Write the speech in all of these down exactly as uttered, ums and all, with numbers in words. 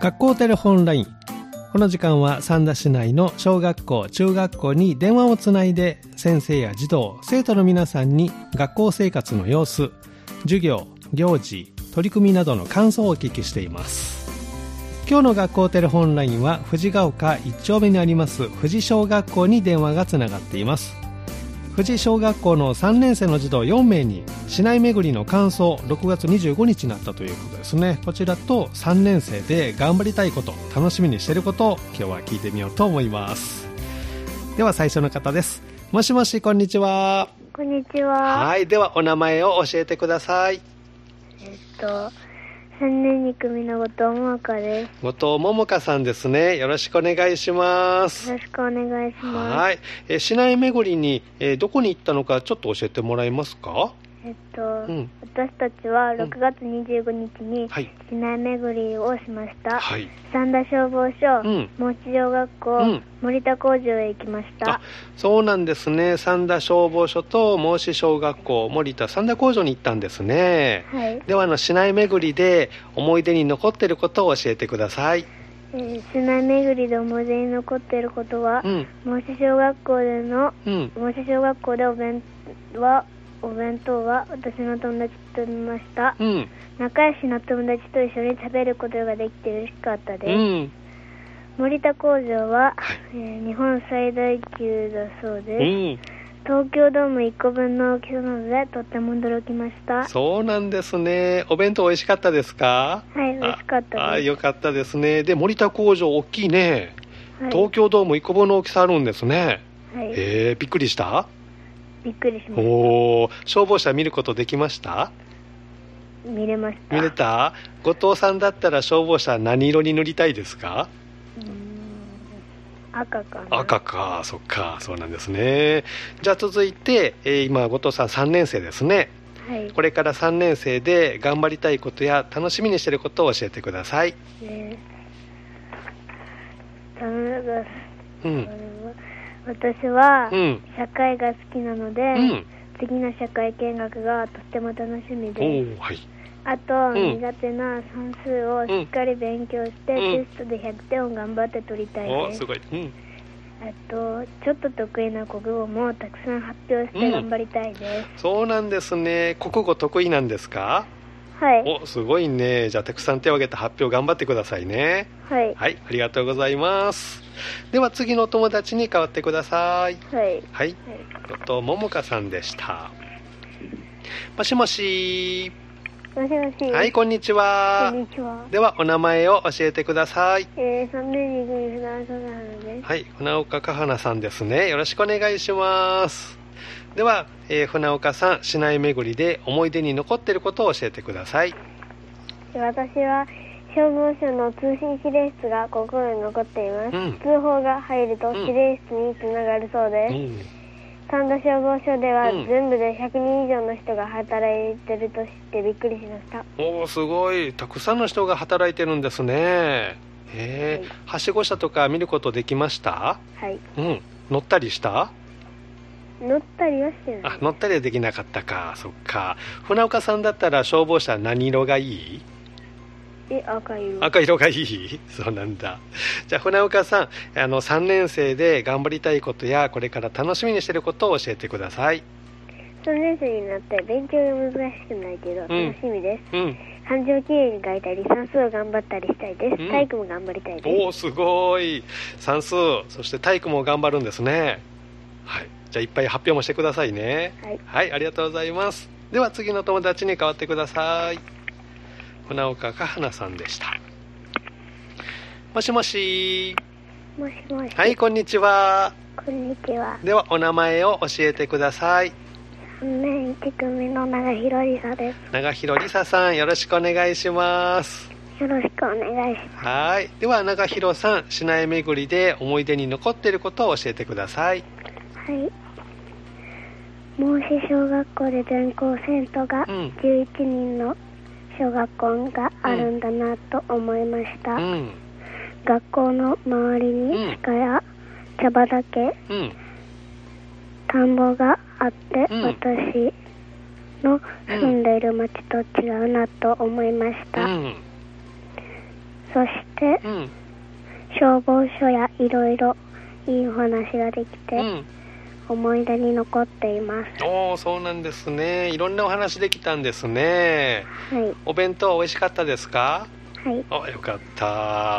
学校テレホンライン。この時間は三田市内の小学校中学校に電話をつないで、先生や児童生徒の皆さんに学校生活の様子、授業行事取り組みなどの感想をお聞きしています。今日の学校テレホンラインは藤ヶ丘一丁目にあります富士小学校に電話がつながっています。富士小学校のさんねん生の児童よん名に市内巡りの感想、ろくがつにじゅうごにちになったということですね。こちらとさんねん生で頑張りたいこと、楽しみにしていることを今日は聞いてみようと思います。では最初の方です。もしもし、こんにちは。 こんにちは。 はい、ではお名前を教えてください。 えっとさんねんに組の後藤桃香です。 後藤桃香さんですね。よろしくお願いします。 よろしくお願いします。 はい、え市内巡りに、えー、どこに行ったのかちょっと教えてもらえますか？ えっと、 うん、 私たちはろくがつにじゅうごにちにはい、 市内巡りをしました。 はい、 三田消防署、 うん、 門司小学校、 うん、 森田工場へ行きました。 あ、そうなんですね。三田消防署と門司小学校、森田三田工場に行ったんですね。 はい、 ではあの市内巡りで思い出に残っていることを教えてください。 えー、市内巡りで思い出に残っていることは、 うん、 門司小学校での、 うん、 門司小学校でお弁はお弁当は私の友達と食べました。 うん、 仲良しの友達と一緒に食べることができて嬉しかったです。 うん、 森田工場は、 はい、 えー、日本最大級だそうです。 うん、 東京ドームいっこぶんの大きさなのでとっても驚きました。 そうなんですね。お弁当美味しかったですか？ はい、美味しかったです。 ああ、よかったですね。で、森田工場大きいね。 はい、 東京ドームいっこぶんの大きさあるんですね。 はい、 えー、びっくりした？ びっくりしました。 おー、消防車見ることできました？ 見れました。 見れた？後藤さんだったら消防車何色に塗りたいですか？ うーん、赤かな。 赤か、そっか、そうなんですね。じゃあ続いて、えー、今後藤さんさんねん生ですね。 はい、 これからさんねん生で頑張りたいことや楽しみにしていることを教えてください。 えー、楽しうん、 私はうん、 社会が好きなので、 うん、 次の社会見学がとっても楽しみおです。 ー、はい、 あと、 うん、 苦手な算数をしっかり勉強して、 うん、 テストでひゃくてんを頑張って取りたいです。 おー、すごい、うん、 あとちょっと得意な国語もたくさん発表して頑張りたいです。 うん、そうなんですね。国語得意なんですか？ はい、 お、すごいね。じゃあたくさん手を挙げて発表頑張ってくださいね。 はい、 はい、ありがとうございます。では次のお友達に代わってください。 はい、 はい、後藤桃香さんでした。もしもし。 もしもし。 はい、こんにちは。 こんにちは。 ではお名前を教えてください。 えー、さんねんに組船岡香花です。 はい、船岡香花さんですね。よろしくお願いします。では、えー、船岡さん、市内巡りで思い出に残っていることを教えてください。 私は消防署の通信指令室が心に残っています。うん、通報が入ると指令室につながるそうです。うん、三田消防署では全部でひゃくにん以上の人が働いてると知ってびっくりしました。 おー、すごい。たくさんの人が働いてるんですね。へー、はい、はしご車とか見ることできました？ はい、 うん、乗ったりした？ 乗ったりはしてない。 あ、乗ったりはできなかったか。そっか。船岡さんだったら消防車何色がいい？ え、赤色。 赤色がいい？そうなんだ。じゃあ船岡さん、あのさんねん生で頑張りたいことやこれから楽しみにしていることを教えてください。 さんねん生になって勉強が難しくないけど楽しみです。うん、漢字をきれいに書いたり算数を頑張ったりしたいです。うん、体育も頑張りたいです。 おー、すごい。算数、そして体育も頑張るんですね。はい。じゃあいっぱい発表もしてくださいね。 はい、 はい、ありがとうございます。では次の友達に代わってください。船岡香花さんでした。もしもし。 もしもし。 はい、こんにちは。 こんにちは。 ではお名前を教えてください。 さんねんいち組の長広りさです。 長広りささん、よろしくお願いします。 よろしくお願いします。 はい。では長広さん、市内巡りで思い出に残っていることを教えてください。 はい。門司小学校で全校生徒がじゅういちにんの小学校があるんだなと思いました。うん、学校の周りに鹿や茶畑、うん、田んぼがあって、うん、私の住んでいる町と違うなと思いました。うん、 そして、うん、消防署やいろいろいいお話ができて、うん、思い出に残っています。 おー、そうなんですね。いろんなお話できたんですね。はい。お弁当は美味しかったですか？ はい。 あ、よかった。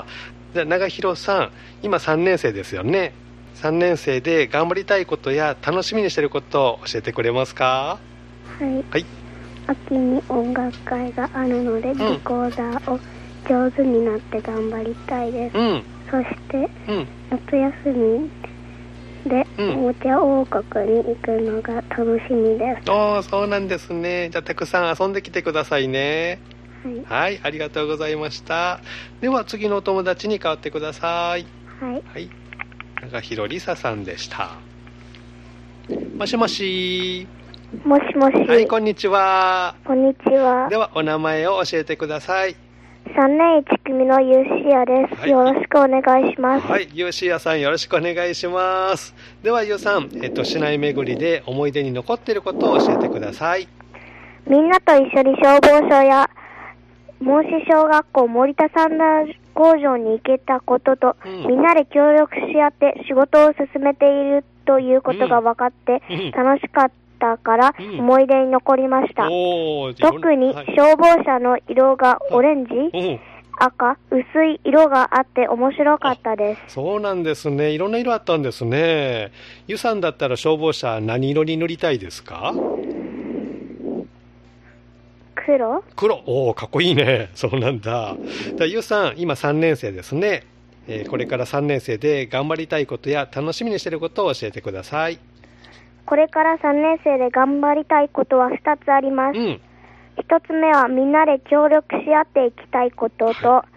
じゃあ長弘さん、今さんねん生ですよね。さんねん生で頑張りたいことや楽しみにしていることを教えてくれますか？ はい、 はい。 秋に音楽会があるので、うん、リコーダーを上手になって頑張りたいです。うん、そして、うん、夏休みでおもちゃ王国に行くのが楽しみです。 おー、そうなんですね。じゃあたくさん遊んできてくださいね。はい、はい、ありがとうございました。では次のお友達に代わってください。 はい、 はい、長弘りささんでした。もしもし。 もしもし。 はい、こんにちは。 こんにちは。 ではお名前を教えてください。 さんねんいち組のユーシアです、はい、よろしくお願いします。 はい、ユーシアさんよろしくお願いします。ではユーさん、えっと、市内巡りで思い出に残っていることを教えてください。 みんなと一緒に消防署や孟子小学校森田三田工場に行けたことと、うん、みんなで協力し合って仕事を進めているということが分かって楽しかったから思い出に残りました。うん、特に消防車の色がオレンジ、はい、赤、薄い色があって面白かったです。 そうなんですね。いろんな色あったんですね。ゆさんだったら消防車何色に塗りたいですか？ 黒？ 黒。おー、かっこいいね。そうなんだ。だゆうさん、今さんねん生ですね。えー、これからさんねん生で頑張りたいことや楽しみにしていることを教えてください。 これからさんねん生で頑張りたいことはふたつあります。うん、ひとつめはみんなで協力し合っていきたいことと、はい、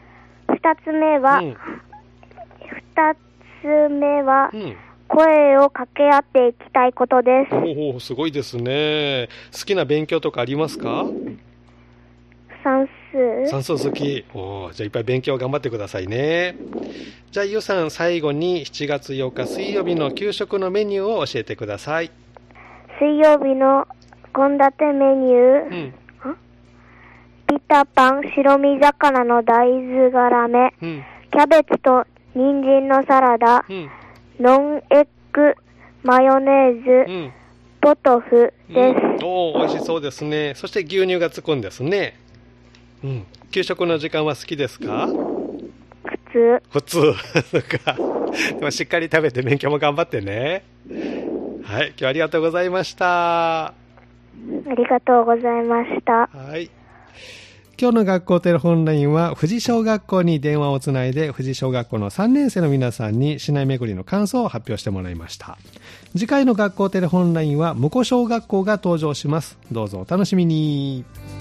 ふたつめは、うん、ふたつめは、うん声を掛け合っていきたいことです。 おお、すごいですね。好きな勉強とかありますか？ 算数。 算数好き。お、じゃあいっぱい勉強頑張ってくださいね。じゃあゆうさん、最後にしちがつようか水曜日の給食のメニューを教えてください。 水曜日の献立メニュー、うん、ピタパン、白身魚の大豆がめ、うん、キャベツと人参のサラダ、うん、ノンエッグマヨネーズ、うん、ポトフです。 うん、おー、美味しそうですね。そして牛乳がつくんですね。うん、給食の時間は好きですか？ 普通。 普通。でもしっかり食べて勉強も頑張ってね。はい、今日はありがとうございました。 ありがとうございました。 はい。今日の学校テレホンラインは富士小学校に電話をつないで富士小学校のさんねん生の皆さんに市内巡りの感想を発表してもらいました。次回の学校テレホンラインは武庫小学校が登場します。どうぞお楽しみに。